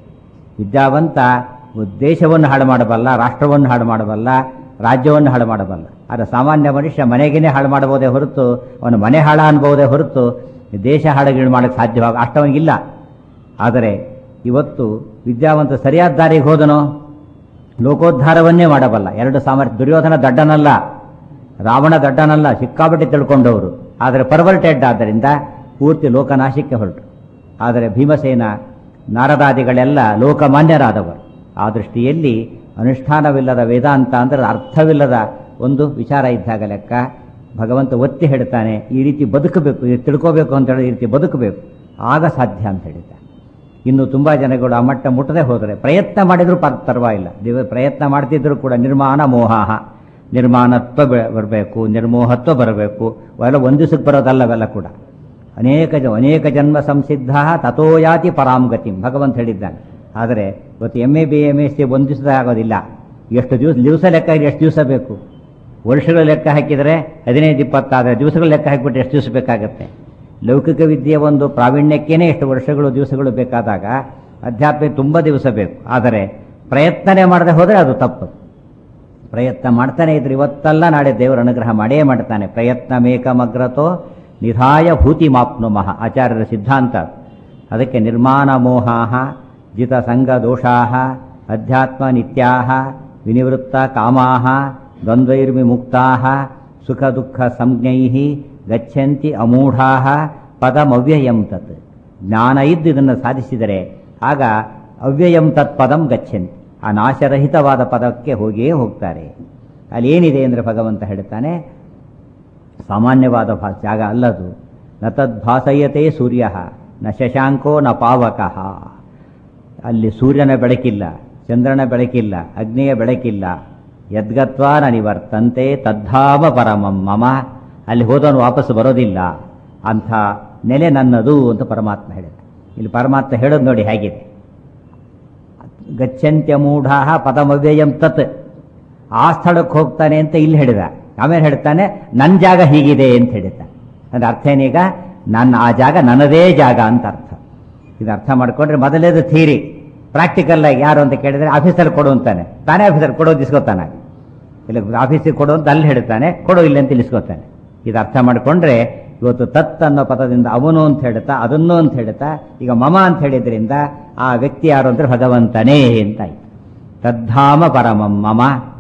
ವಿದ್ಯಾವಂತ ದೇಶವನ್ನು ಹಾಳು ಮಾಡಬಲ್ಲ, ರಾಷ್ಟ್ರವನ್ನು ಹಾಳು ಮಾಡಬಲ್ಲ, ರಾಜ್ಯವನ್ನು ಹಾಳು ಮಾಡಬಲ್ಲ. ಆದರೆ ಸಾಮಾನ್ಯ ಮನುಷ್ಯ ಮನೆಗೇನೆ ಹಾಳು ಮಾಡಬಹುದೇ ಹೊರತು ಅವನು ಮನೆ ಹಾಳ ಅನ್ಬಹುದೇ ಹೊರತು ದೇಶ ಹಾಳುಗಳು ಮಾಡಕ್ಕೆ ಸಾಧ್ಯವಾಗ ಅಷ್ಟವನಿಗಿಲ್ಲ. ಆದರೆ ಇವತ್ತು ವಿದ್ಯಾವಂತ ಸರಿಯಾದ ದಾರಿಗೆ ಹೋದನೋ ಲೋಕೋದ್ಧಾರವನ್ನೇ ಮಾಡಬಲ್ಲ. ಎರಡು ಸಾಮರ್ಥ್ಯ. ದುರ್ಯೋಧನ ದಡ್ಡನಲ್ಲ, ರಾವಣ ದಡ್ಡನಲ್ಲ, ಸಿಕ್ಕಾಪಟ್ಟೆ ತಿಳ್ಕೊಂಡವರು. ಆದರೆ ಪರ್ವರ್ಟೆಡ್ ಆದ್ದರಿಂದ ಪೂರ್ತಿ ಲೋಕನಾಶಕ್ಕೆ ಹೊರಟು. ಆದರೆ ಭೀಮಸೇನ ನಾರದಾದಿಗಳೆಲ್ಲ ಲೋಕಮಾನ್ಯರಾದವರು. ಆ ದೃಷ್ಟಿಯಲ್ಲಿ ಅನುಷ್ಠಾನವಿಲ್ಲದ ವೇದಾಂತ ಅಂದರೆ ಅರ್ಥವಿಲ್ಲದ ಒಂದು ವಿಚಾರ ಇದ್ದಾಗ ಲೆಕ್ಕ. ಭಗವಂತ ಒತ್ತಿ ಹೇಳ್ತಾನೆ, ಈ ರೀತಿ ಬದುಕಬೇಕು, ತಿಳ್ಕೋಬೇಕು ಅಂತ ಹೇಳಿ ಈ ರೀತಿ ಬದುಕಬೇಕು, ಆಗ ಸಾಧ್ಯ ಅಂತ ಹೇಳಿದ್ದ. ಇನ್ನು ತುಂಬ ಜನಗಳು ಆ ಮಟ್ಟ ಮುಟ್ಟದೆ ಹೋದರೆ ಪ್ರಯತ್ನ ಮಾಡಿದರೂ ಪರವಾಗಿಲ್ಲ. ದೇವ ಪ್ರಯತ್ನ ಮಾಡ್ತಿದ್ರು ಕೂಡ ನಿರ್ಮಾಣ ಮೋಹಾಹ, ನಿರ್ಮಾಣತ್ವ ಬರಬೇಕು, ನಿರ್ಮೋಹತ್ವ ಬರಬೇಕು. ಅವೆಲ್ಲ ಒಂದು ದಿವಸಕ್ಕೆ ಬರೋದಲ್ಲವೆಲ್ಲ ಕೂಡ ಅನೇಕ ಜ ಅನೇಕ ಜನ್ಮ ಸಂಸಿದ್ಧ ತಥೋಯಾತಿ ಪರಾಂಗತಿಂ ಭಗವಂತ ಹೇಳಿದ್ದಾನೆ. ಆದರೆ ಇವತ್ತು M A B M S C ಒಂದು ದಿವಸದ ಆಗೋದಿಲ್ಲ. ಎಷ್ಟು ದಿವಸ ದಿವಸ ಲೆಕ್ಕ ಎಷ್ಟು ದಿವಸ ಬೇಕು? ವರ್ಷಗಳ ಲೆಕ್ಕ ಹಾಕಿದರೆ ಹದಿನೈದು ಇಪ್ಪತ್ತಾದರೆ ದಿವಸಗಳ ಲೆಕ್ಕ ಹಾಕಿಬಿಟ್ಟು ಎಷ್ಟು ದಿವಸ ಬೇಕಾಗುತ್ತೆ? ಲೌಕಿಕ ವಿದ್ಯೆಯ ಒಂದು ಪ್ರಾವೀಣ್ಯಕ್ಕೇನೆ ಎಷ್ಟು ವರ್ಷಗಳು ದಿವಸಗಳು ಬೇಕಾದಾಗ ಅಧ್ಯಾತ್ಮ ತುಂಬ ದಿವಸ ಬೇಕು. ಆದರೆ ಪ್ರಯತ್ನನೇ ಮಾಡದೆ ಹೋದರೆ ಅದು ತಪ್ಪು. ಪ್ರಯತ್ನ ಮಾಡ್ತಾನೆ ಇದ್ರೆ ಇವತ್ತಲ್ಲ ನಾಳೆ ದೇವರ ಅನುಗ್ರಹ ಮಾಡೇ ಮಾಡ್ತಾನೆ. ಪ್ರಯತ್ನ ಮೇಕಮಗ್ರತೋ ನಿಧಾಯ ಭೂತಿ ಮಾಪ್ನುಮಃ ಆಚಾರ್ಯರ ಸಿದ್ಧಾಂತ. ಅದಕ್ಕೆ ನಿರ್ಮಾಣ ಮೋಹಾಹ ಜಿತ ಸಂಗ ದೋಷಾಹ ಅಧ್ಯಾತ್ಮ ನಿತ್ಯಾಹ ವಿನಿವೃತ್ತ ಕಾಮಾಹ ದ್ವಂದ್ವೈರ್ವಿಮುಕ್ತಾಹ ಸುಖ ದುಃಖ ಸಂಜ್ಞೈಃ ಗಚ್ಚಂತಿ ಅಮೂಢಾಹ ಪದಮವ್ಯಯಂ ತತ್. ಜ್ಞಾನ ಇದ್ದು ಇದನ್ನು ಸಾಧಿಸಿದರೆ ಆಗ ಅವ್ಯಯಂ ತತ್ ಪದಂ ಗಚ್ಚಂತಿ, ಆ ನಾಶರಹಿತವಾದ ಪದಕ್ಕೆ ಹೋಗಿಯೇ ಹೋಗ್ತಾರೆ. ಅಲ್ಲಿ ಏನಿದೆ ಅಂದರೆ ಭಗವಂತ ಹೇಳ್ತಾನೆ, ಸಾಮಾನ್ಯವಾದ ಭಾ ಜಾಗ ಅಲ್ಲದು. ನ ತದ್ಭಾಸಯತೆ ಸೂರ್ಯ ನ ಶಶಾಂಕೋ ನ ಪಾವಕಃ. ಅಲ್ಲಿ ಸೂರ್ಯನ ಬೆಳಕಿಲ್ಲ, ಚಂದ್ರನ ಬೆಳಕಿಲ್ಲ, ಅಗ್ನಿಯ ಬೆಳಕಿಲ್ಲ, ಯದ್ಗತ್ವಾ ನ ನಿವರ್ತಂತೆ ತದ್ಧಾಮ ಪರಮಂ ಮಮ. ಅಲ್ಲಿ ಹೋದವನು ವಾಪಸ್ ಬರೋದಿಲ್ಲ, ಅಂಥ ನೆಲೆ ನನ್ನದು ಅಂತ ಪರಮಾತ್ಮ ಹೇಳಿದ. ಇಲ್ಲಿ ಪರಮಾತ್ಮ ಹೇಳೋದು ನೋಡಿ ಹೇಗಿದೆ. ಗಚ್ಚಂತ್ಯ ಮೂಢಾ ಪದಮವ್ಯಯಂ ತತ್, ಆ ಸ್ಥಳಕ್ಕೆ ಹೋಗ್ತಾನೆ ಅಂತ ಇಲ್ಲಿ ಹೇಳಿದ. ಆಮೇಲೆ ಹೇಳ್ತಾನೆ ನನ್ನ ಜಾಗ ಹೀಗಿದೆ ಅಂತ ಹೇಳಿದ. ಅಂದ್ರೆ ಅರ್ಥ ಏನೀಗ, ನನ್ನ ಆ ಜಾಗ ನನ್ನದೇ ಜಾಗ ಅಂತ ಅರ್ಥ. ಇದು ಅರ್ಥ ಮಾಡ್ಕೊಂಡ್ರೆ ಮೊದಲೇದು ಥಿಯರಿ. ಪ್ರಾಕ್ಟಿಕಲ್ ಆಗಿ ಯಾರು ಅಂತ ಕೇಳಿದ್ರೆ ಆಫೀಸರ್ ಕೊಡು ಅಂತಾನೆ, ತಾನೇ ಆಫೀಸರ್ ಕೊಡೋದು ಇಸ್ಕೋತಾನೆ. ಇಲ್ಲ ಆಫೀಸಿಗೆ ಕೊಡು ಅಂತ ಅಲ್ಲಿ ಹೇಳ್ತಾನೆ, ಕೊಡು ಇಲ್ಲ ಅಂತ ಇಸ್ಕೋತಾನೆ. ಇದು ಅರ್ಥ ಮಾಡ್ಕೊಂಡ್ರೆ ಇವತ್ತು ತತ್ ಅನ್ನೋ ಪದದಿಂದ ಅವನು ಅಂತ ಹೇಳ್ತಾ ಅದನ್ನು ಅಂತ ಹೇಳ್ತಾ ಈಗ ಮಮ ಅಂತ ಹೇಳಿದ್ರಿಂದ ಆ ವ್ಯಕ್ತಿ ಯಾರು ಅಂದ್ರೆ ಭಗವಂತನೇ ಅಂತಾಯ್ತು. ತದ್ಧಾಮ ಪರಮಂ ಮಮ.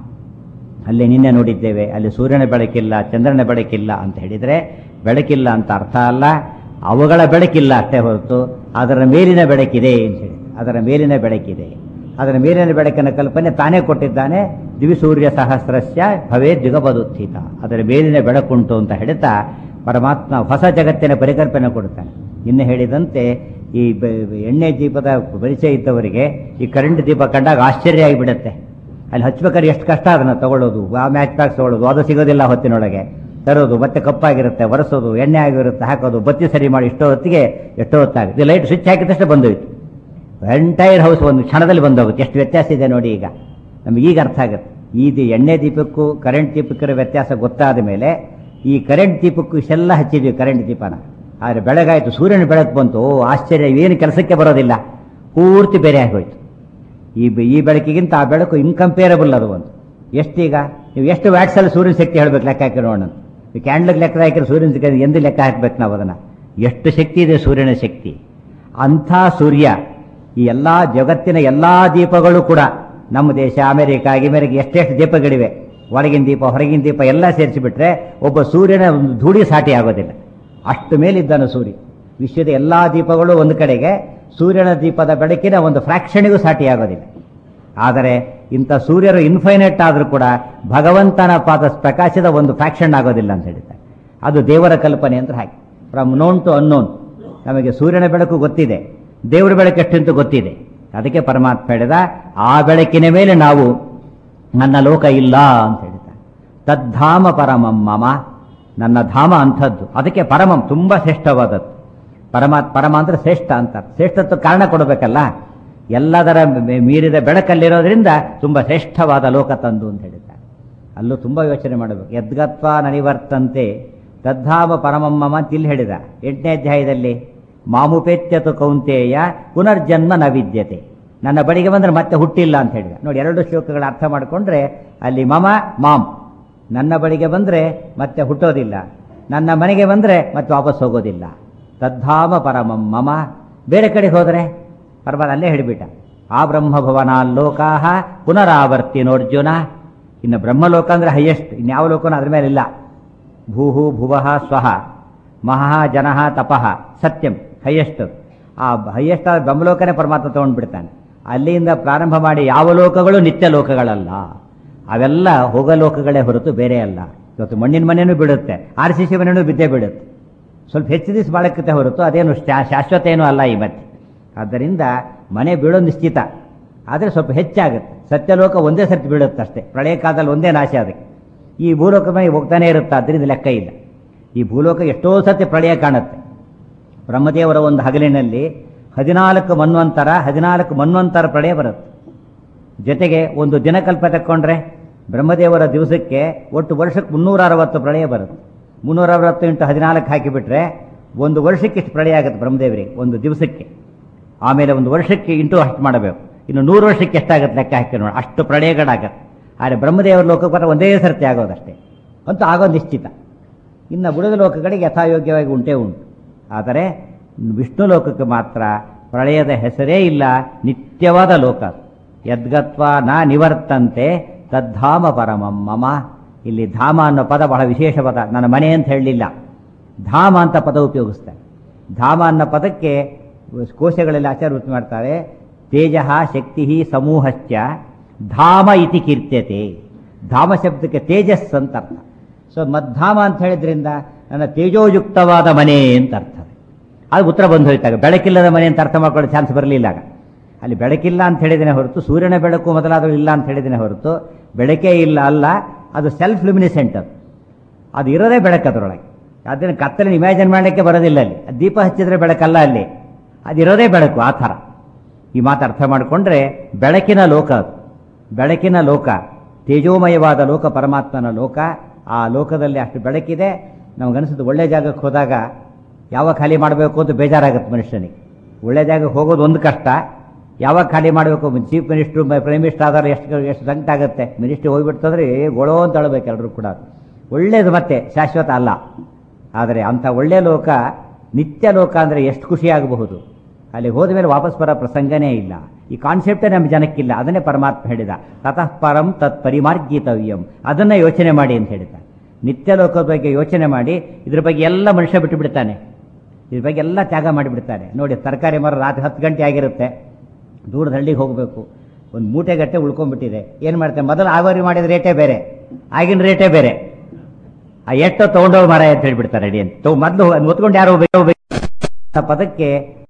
ಅಲ್ಲಿ ನಿನ್ನೆ ನೋಡಿದ್ದೇವೆ, ಅಲ್ಲಿ ಸೂರ್ಯನ ಬೆಳಕಿಲ್ಲ, ಚಂದ್ರನ ಬೆಳಕಿಲ್ಲ ಅಂತ ಹೇಳಿದ್ರೆ ಬೆಳಕಿಲ್ಲ ಅಂತ ಅರ್ಥ ಅಲ್ಲ, ಅವುಗಳ ಬೆಳಕಿಲ್ಲ ಅಷ್ಟೇ ಹೊರತು ಅದರ ಮೇಲಿನ ಬೆಳಕಿದೆ ಅಂತ ಹೇಳಿ. ಅದರ ಮೇಲಿನ ಬೆಳಕಿದೆ, ಅದರ ಮೇಲಿನ ಬೆಳಕಿನ ಕಲ್ಪನೆ ತಾನೇ ಕೊಟ್ಟಿದ್ದಾನೆ. ದಿವಿಸೂರ್ಯ ಸಹಸ್ರಸ್ಯ ಭವೇ ದ್ವಿಗಪದುತ್ಥಿತ, ಅದರ ಮೇಲಿನ ಬೆಳಕುಂಟು ಅಂತ ಹೇಳ್ತಾ ಪರಮಾತ್ಮ ಹೊಸ ಜಗತ್ತಿನ ಪರಿಕಲ್ಪನೆ ಕೊಡ್ತಾನೆ. ಇನ್ನು ಹೇಳಿದಂತೆ ಈ ಎಣ್ಣೆ ದೀಪದ ಪರಿಚಯ ಇದ್ದವರಿಗೆ ಈ ಕರೆಂಟ್ ದೀಪ ಕಂಡಾಗ ಆಶ್ಚರ್ಯ ಆಗಿಬಿಡುತ್ತೆ. ಅಲ್ಲಿ ಹಚ್ಬೇಕಾದ್ರೆ ಎಷ್ಟು ಕಷ್ಟ ಅದನ್ನು ತಗೊಳ್ಳೋದು, ಆ ಮ್ಯಾಚ್ ಪ್ಯಾಕ್ ತಗೊಳ್ಳೋದು, ಅದು ಸಿಗೋದಿಲ್ಲ ಹೊತ್ತಿನೊಳಗೆ ತರೋದು, ಮತ್ತೆ ಕಪ್ಪಾಗಿರುತ್ತೆ, ಒರೆಸೋದು, ಎಣ್ಣೆ ಆಗಿರುತ್ತೆ, ಹಾಕೋದು, ಬತ್ತಿ ಸರಿ ಮಾಡಿ ಇಷ್ಟೋ ಹೊತ್ತಿಗೆ ಎಷ್ಟೋ ಹೊತ್ತಾಗುತ್ತೆ. ಲೈಟ್ ಸ್ವಿಚ್ ಹಾಕಿದ ತಕ್ಷಣ ಬಂದೋಯ್ತು, ಎಂಟೈರ್ ಹೌಸ್ ಒಂದು ಕ್ಷಣದಲ್ಲಿ ಬಂದೋಗುತ್ತೆ. ಎಷ್ಟು ವ್ಯತ್ಯಾಸ ಇದೆ ನೋಡಿ. ಈಗ ನಮಗೆ ಈಗ ಅರ್ಥ ಆಗುತ್ತೆ. ಇದು ಎಣ್ಣೆ ದೀಪಕ್ಕೂ ಕರೆಂಟ್ ದೀಪಕ್ಕರ ವ್ಯತ್ಯಾಸ ಗೊತ್ತಾದ ಮೇಲೆ ಈ ಕರೆಂಟ್ ದೀಪಕ್ಕೂ ಇಷ್ಟೆಲ್ಲ ಹಚ್ಚಿದ್ವಿ ಕರೆಂಟ್ ದೀಪನ. ಆದರೆ ಬೆಳಗಾಯಿತು, ಸೂರ್ಯನ ಬೆಳಕು ಬಂತು, ಓ ಆಶ್ಚರ್ಯ, ಏನು ಕೆಲಸಕ್ಕೆ ಬರೋದಿಲ್ಲ, ಪೂರ್ತಿ ಬೇರೆ ಆಗೋಯ್ತು. ಈ ಈ ಬೆಳಕಿಗಿಂತ ಆ ಬೆಳಕು ಇನ್ಕಂಪೇರಬಲ್ ಅದು ಒಂದು. ಎಷ್ಟೀಗ ನೀವು ಎಷ್ಟು ವ್ಯಾಟ್ಸಲ್ಲಿ ಸೂರ್ಯನ ಶಕ್ತಿ ಹೇಳ್ಬೇಕು, ಲೆಕ್ಕ ಹಾಕಿ ನೋಡೋಣ. ಈ ಕ್ಯಾಂಡ್ಲಿಗೆ ಲೆಕ್ಕ ಹಾಕಿದ್ರೆ ಸೂರ್ಯನ ಶಕ್ತಿ ಎಂದು ಲೆಕ್ಕ ಹಾಕ್ಬೇಕು ನಾವು ಅದನ್ನು. ಎಷ್ಟು ಶಕ್ತಿ ಇದೆ ಸೂರ್ಯನ ಶಕ್ತಿ. ಅಂಥ ಸೂರ್ಯ ಈ ಎಲ್ಲ ಜಗತ್ತಿನ ಎಲ್ಲ ದೀಪಗಳು ಕೂಡ ನಮ್ಮ ದೇಶ ಅಮೆರಿಕ ಅಮೆರಿಕ ಎಷ್ಟೆಷ್ಟು ದೀಪಗಳಿವೆ, ಒಳಗಿನ ದೀಪ ಹೊರಗಿನ ದೀಪ ಎಲ್ಲ ಸೇರಿಸಿಬಿಟ್ರೆ ಒಬ್ಬ ಸೂರ್ಯನ ಒಂದು ಧೂಳಿ ಸಾಟಿ ಆಗೋದಿಲ್ಲ. ಅಷ್ಟು ಮೇಲಿದ್ದಾನೆ ಸೂರ್ಯ. ವಿಶ್ವದ ಎಲ್ಲ ದೀಪಗಳು ಒಂದು ಕಡೆಗೆ, ಸೂರ್ಯನ ದೀಪದ ಬೆಳಕಿನ ಒಂದು ಫ್ರಾಕ್ಷಣಿಗೂ ಸಾಟಿ ಆಗೋದಿಲ್ಲ. ಆದರೆ ಇಂಥ ಸೂರ್ಯರು ಇನ್ಫೈನೈಟ್ ಆದರೂ ಕೂಡ ಭಗವಂತನ ಪಾದ ಪ್ರಕಾಶದ ಒಂದು ಫ್ರಾಕ್ಷನ್ ಆಗೋದಿಲ್ಲ ಅಂತ ಹೇಳ್ತಾರೆ. ಅದು ದೇವರ ಕಲ್ಪನೆ ಅಂತ ಹಾಕಿ. From known to unknown. ನಮಗೆ ಸೂರ್ಯನ ಬೆಳಕು ಗೊತ್ತಿದೆ, ದೇವರ ಬೆಳಕು ಎಷ್ಟಂತೂ ಗೊತ್ತಿದೆ. ಅದಕ್ಕೆ ಪರಮಾತ್ಮ ಹೇಳಿದ, ಆ ಬೆಳಕಿನ ಮೇಲೆ ನಾವು ನನ್ನ ಲೋಕ ಇಲ್ಲ ಅಂತ ಹೇಳ್ತಾರೆ. ತದ್ಧಾಮ ಪರಮಂ ಮಮ, ನನ್ನ ಧಾಮ ಅಂಥದ್ದು. ಅದಕ್ಕೆ ಪರಮಂ ತುಂಬ ಶ್ರೇಷ್ಠವಾದದ್ದು. ಪರಮಾತ್ ಪರಮ ಅಂದ್ರೆ ಶ್ರೇಷ್ಠ ಅಂತ. ಶ್ರೇಷ್ಠತ್ವ ಕಾರಣ ಕೊಡಬೇಕಲ್ಲ. ಎಲ್ಲದರ ಮೀರಿದ ಬೆಳಕಲ್ಲಿರೋದ್ರಿಂದ ತುಂಬ ಶ್ರೇಷ್ಠವಾದ ಲೋಕ ತಂದು ಅಂತ ಹೇಳಿದ್ದಾರೆ. ಅಲ್ಲೂ ತುಂಬ ಯೋಚನೆ ಮಾಡಬೇಕು. ಯದ್ಗತ್ವ ನನಿವರ್ತಂತೆ ತದ್ಧಾಮ ಪರಮಂ ಮಮ ಅಂತ ಇಲ್ಲಿ ಹೇಳಿದ ಎಂಟನೇ ಅಧ್ಯಾಯದಲ್ಲಿ. ಮಾಮುಪೇತ್ಯತು ಕೌಂತೇಯ ಪುನರ್ಜನ್ಮ ನ ವಿದ್ಯತೆ, ನನ್ನ ಬಳಿಗೆ ಬಂದರೆ ಮತ್ತೆ ಹುಟ್ಟಿಲ್ಲ ಅಂತ ಹೇಳಿದ. ನೋಡಿ, ಎರಡು ಶ್ಲೋಕಗಳ ಅರ್ಥ ಮಾಡಿಕೊಂಡ್ರೆ ಅಲ್ಲಿ ಮಮ ಮಾಮ್, ನನ್ನ ಬಳಿಗೆ ಬಂದರೆ ಮತ್ತೆ ಹುಟ್ಟೋದಿಲ್ಲ, ನನ್ನ ಮನೆಗೆ ಬಂದರೆ ಮತ್ತೆ ವಾಪಸ್ ಹೋಗೋದಿಲ್ಲ. ತದ್ಧಾಮ ಪರಮಂ ಮಮ. ಬೇರೆ ಕಡೆ ಹೋದರೆ ಪರಮಾತ್ಮ ಅಲ್ಲೇ ಹೇಳಿಬಿಟ್ಟ, ಆ ಬ್ರಹ್ಮಭವನಾಲ್ಲೋಕಾಹ ಪುನರಾವರ್ತಿನೋರ್ಜುನ. ಇನ್ನು ಬ್ರಹ್ಮಲೋಕ ಅಂದರೆ ಹೈಯೆಸ್ಟ್, ಇನ್ಯಾವ ಲೋಕನೂ ಅದ್ರ ಮೇಲೆ ಇಲ್ಲ. ಭೂಹು ಭುವಃ ಸ್ವಹ ಮಹಾ ಜನಃ ತಪಃ ಸತ್ಯಂ, ಹೈಯೆಸ್ಟ್. ಆ ಹೈಯೆಸ್ಟ್ ಆದ ಬ್ರಹ್ಮಲೋಕನೇ ಪರಮಾತ್ಮ ತಗೊಂಡ್ಬಿಡ್ತಾನೆ. ಅಲ್ಲಿಂದ ಪ್ರಾರಂಭ ಮಾಡಿ ಯಾವ ಲೋಕಗಳು ನಿತ್ಯ ಲೋಕಗಳಲ್ಲ, ಅವೆಲ್ಲ ಹೋಗ ಲೋಕಗಳೇ ಹೊರತು ಬೇರೆ ಅಲ್ಲ. ಇವತ್ತು ಮಣ್ಣಿನ ಮನೆಯೂ ಬಿಡುತ್ತೆ, ಆರ್ ಸಿ ಸಿ ಮನೆಯೂ ಬಿದ್ದೇ ಬಿಡುತ್ತೆ. ಸ್ವಲ್ಪ ಹೆಚ್ಚು ದಿವಸ ಬಾಳಕತ್ತೆ ಹೊರತು ಅದೇನು ಶಾಶ್ವತ ಏನೂ ಅಲ್ಲ ಈ ಮತ್ತೆ. ಆದ್ದರಿಂದ ಮನೆ ಬೀಳೋ ನಿಶ್ಚಿತ, ಆದರೆ ಸ್ವಲ್ಪ ಹೆಚ್ಚಾಗುತ್ತೆ. ಸತ್ಯಲೋಕ ಒಂದೇ ಸರ್ತಿ ಬೀಳುತ್ತೆ ಅಷ್ಟೇ, ಪ್ರಳಯ ಕಾಲದಲ್ಲಿ ಒಂದೇ ನಾಶ ಅದಕ್ಕೆ. ಈ ಭೂಲೋಕ ಮನೆ ಹೋಗ್ತಾನೆ ಇರುತ್ತೆ, ಅದರಿಂದ ಲೆಕ್ಕ ಇಲ್ಲ. ಈ ಭೂಲೋಕ ಎಷ್ಟೋ ಸತಿ ಪ್ರಳಯ ಕಾಣುತ್ತೆ. ಬ್ರಹ್ಮದೇವರ ಒಂದು ಹಗಲಿನಲ್ಲಿ ಹದಿನಾಲ್ಕು ಮನ್ವಂತರ ಹದಿನಾಲ್ಕು ಮನ್ವಂತರ ಪ್ರಳಯ ಬರುತ್ತೆ. ಜೊತೆಗೆ ಒಂದು ದಿನಕಲ್ಪ ತಕ್ಕೊಂಡ್ರೆ ಬ್ರಹ್ಮದೇವರ ದಿವಸಕ್ಕೆ ಒಟ್ಟು ವರ್ಷಕ್ಕೆ ಮುನ್ನೂರ ಅರವತ್ತು ಪ್ರಳಯ ಬರುತ್ತೆ. ಮುನ್ನೂರ ಅರವತ್ತು ಇಂಟು ಹದಿನಾಲ್ಕು ಹಾಕಿಬಿಟ್ರೆ ಒಂದು ವರ್ಷಕ್ಕೆ ಇಷ್ಟು ಪ್ರಳಯ ಆಗುತ್ತೆ ಬ್ರಹ್ಮದೇವರಿಗೆ ಒಂದು ದಿವಸಕ್ಕೆ. ಆಮೇಲೆ ಒಂದು ವರ್ಷಕ್ಕೆ ಇಂಟು ಅಷ್ಟು ಮಾಡಬೇಕು, ಇನ್ನು ನೂರು ವರ್ಷಕ್ಕೆ ಎಷ್ಟಾಗುತ್ತೆ ಲೆಕ್ಕ ಹಾಕಿ ನೋಡಿ, ಅಷ್ಟು ಪ್ರಳಯಗಳಾಗತ್ತೆ. ಆದರೆ ಬ್ರಹ್ಮದೇವರ ಲೋಕಕ್ಕೆ ಬರ ಒಂದೇ ಸರ್ತಿ ಆಗೋದಷ್ಟೇ, ಅಂತೂ ಆಗೋದು ನಿಶ್ಚಿತ. ಇನ್ನು ಬುಡದ ಲೋಕಗಳಿಗೆ ಯಥಾಯೋಗ್ಯವಾಗಿ ಉಂಟೇ ಉಂಟು. ಆದರೆ ವಿಷ್ಣು ಲೋಕಕ್ಕೆ ಮಾತ್ರ ಪ್ರಳಯದ ಹೆಸರೇ ಇಲ್ಲ, ನಿತ್ಯವಾದ ಲೋಕ. ಯದ್ಗತ್ವ ನ ನಿವರ್ತಂತೆ ತದ್ಧಾಮ ಪರಮಂ ಮಮ. ಇಲ್ಲಿ ಧಾಮ ಅನ್ನೋ ಪದ ಬಹಳ ವಿಶೇಷ ಪದ. ನನ್ನ ಮನೆ ಅಂತ ಹೇಳಲಿಲ್ಲ, ಧಾಮ ಅಂತ ಪದ ಉಪಯೋಗಿಸ್ತಾರೆ. ಧಾಮ ಅನ್ನೋ ಪದಕ್ಕೆ ಕೋಶಗಳಲ್ಲಿ ಆಚಾರ್ಯ ವೃತ್ತಿ ಮಾಡ್ತಾರೆ. ತೇಜ ಶಕ್ತಿ ಸಮೂಹಶ್ಚ ಧಾಮ ಇತಿ ಕೀರ್ತ್ಯತೆ. ಧಾಮ ಶಬ್ದಕ್ಕೆ ತೇಜಸ್ ಅಂತ ಅರ್ಥ. ಸೊ ಮದ್ಧಾಮ ಅಂತ ಹೇಳಿದ್ರಿಂದ ನನ್ನ ತೇಜೋಯುಕ್ತವಾದ ಮನೆ ಅಂತ ಅರ್ಥ. ಅದು ಉತ್ತರ ಬಂದು ಹೋಯ್ತಾಗ ಬೆಳಕಿಲ್ಲದ ಮನೆ ಅಂತ ಅರ್ಥ ಮಾಡ್ಕೊಳ್ಳೋ ಚಾನ್ಸ್ ಬರಲಿಲ್ಲ. ಅಲ್ಲಿ ಬೆಳಕಿಲ್ಲ ಅಂತ ಹೇಳಿದ್ದೇನೆ ಹೊರತು ಸೂರ್ಯನ ಬೆಳಕು ಮೊದಲಾದರೂ ಇಲ್ಲ ಅಂತ ಹೇಳಿದ್ದೇನೆ ಹೊರತು ಬೆಳಕೇ ಇಲ್ಲ ಅಲ್ಲ. ಅದು ಸೆಲ್ಫ್ ಲುಮಿನಿಸೆಂಟ್, ಅದು ಅದು ಇರೋದೇ ಬೆಳಕು ಅದರೊಳಗೆ. ಅದನ್ನು ಕತ್ತಲನ್ನು ಇಮ್ಯಾಜಿನ್ ಮಾಡಲಿಕ್ಕೆ ಬರೋದಿಲ್ಲ. ಅಲ್ಲಿ ದೀಪ ಹಚ್ಚಿದ್ರೆ ಬೆಳಕಲ್ಲ, ಅಲ್ಲಿ ಅದಿರೋದೇ ಬೆಳಕು. ಆ ಥರ ಈ ಮಾತು ಅರ್ಥ ಮಾಡಿಕೊಂಡ್ರೆ ಬೆಳಕಿನ ಲೋಕ ಅದು, ಬೆಳಕಿನ ಲೋಕ, ತೇಜೋಮಯವಾದ ಲೋಕ, ಪರಮಾತ್ಮನ ಲೋಕ. ಆ ಲೋಕದಲ್ಲಿ ಅಷ್ಟು ಬೆಳಕಿದೆ. ನಮಗನ್ಸುತ್ತೆ ಒಳ್ಳೆ ಜಾಗಕ್ಕೆ ಹೋದಾಗ ಯಾವಾಗ ಖಾಲಿ ಮಾಡಬೇಕು ಅಂತ ಬೇಜಾರಾಗುತ್ತೆ ಮನುಷ್ಯನಿಗೆ. ಒಳ್ಳೆ ಜಾಗಕ್ಕೆ ಹೋಗೋದು ಒಂದು ಕಷ್ಟ, ಯಾವಾಗ ಖಾಲಿ ಮಾಡಬೇಕು. ಚೀಫ್ ಮಿನಿಸ್ಟ್ರು ಪ್ರೈಮ್ ಮಿನಿಸ್ಟರ್ ಆದ್ರೆ ಎಷ್ಟು ಎಷ್ಟು ಸಂಕಟಾಗುತ್ತೆ. ಮಿನಿಸ್ಟ್ರಿ ಹೋಗ್ಬಿಡ್ತಂದ್ರೆ ಗೋಳೋ ಅಂತ ಅಳಬೇಕು ಎಲ್ಲರೂ ಕೂಡ. ಒಳ್ಳೇದು ಮತ್ತೆ ಶಾಶ್ವತ ಅಲ್ಲ. ಆದರೆ ಅಂಥ ಒಳ್ಳೆಯ ಲೋಕ, ನಿತ್ಯ ಲೋಕ ಅಂದರೆ ಎಷ್ಟು ಖುಷಿಯಾಗಬಹುದು. ಅಲ್ಲಿ ಹೋದ ಮೇಲೆ ವಾಪಸ್ ಬರೋ ಪ್ರಸಂಗನೇ ಇಲ್ಲ. ಈ ಕಾನ್ಸೆಪ್ಟೇ ನಮ್ಮ ಜನಕ್ಕಿಲ್ಲ. ಅದನ್ನೇ ಪರಮಾತ್ಮ ಹೇಳಿದ, ತತಃ ಪರಂ ತತ್ ಪರಿಮಾರ್ಗಿತವ್ಯಂ, ಅದನ್ನೇ ಯೋಚನೆ ಮಾಡಿ ಅಂತ ಹೇಳಿದ. ನಿತ್ಯ ಲೋಕದ ಬಗ್ಗೆ ಯೋಚನೆ ಮಾಡಿ ಇದ್ರ ಬಗ್ಗೆ ಎಲ್ಲ ಮನುಷ್ಯ ಬಿಟ್ಟು ಬಿಡ್ತಾನೆ, ಇದ್ರ ಬಗ್ಗೆ ಎಲ್ಲ ತ್ಯಾಗ ಮಾಡಿಬಿಡ್ತಾನೆ. ನೋಡಿ, ತರಕಾರಿ ಮರ ರಾತ್ರಿ ಹತ್ತು ಗಂಟೆ ಆಗಿರುತ್ತೆ, ದೂರದ ಹಳ್ಳಿಗೆ ಹೋಗಬೇಕು, ಒಂದು ಮೂಟೆ ಗಟ್ಟೆ ಉಳ್ಕೊಂಡ್ಬಿಟ್ಟಿದೆ. ಏನು ಮಾಡ್ತೇನೆ, ಮೊದಲು ಆವರಿ ಮಾಡಿದ ರೇಟೇ ಬೇರೆ, ಆಗಿನ ರೇಟೇ ಬೇರೆ. ಆ ಎಷ್ಟೋ ತೊಗೊಂಡೋಗಿ ಮರ ಅಂತ ಹೇಳ್ಬಿಡ್ತಾರೆ ರೆಡಿ ಅಂತ. ಮೊದಲು ಒತ್ಕೊಂಡು ಯಾರು ಹೋಗ್ಬೇಕು ಪದಕ್ಕೆ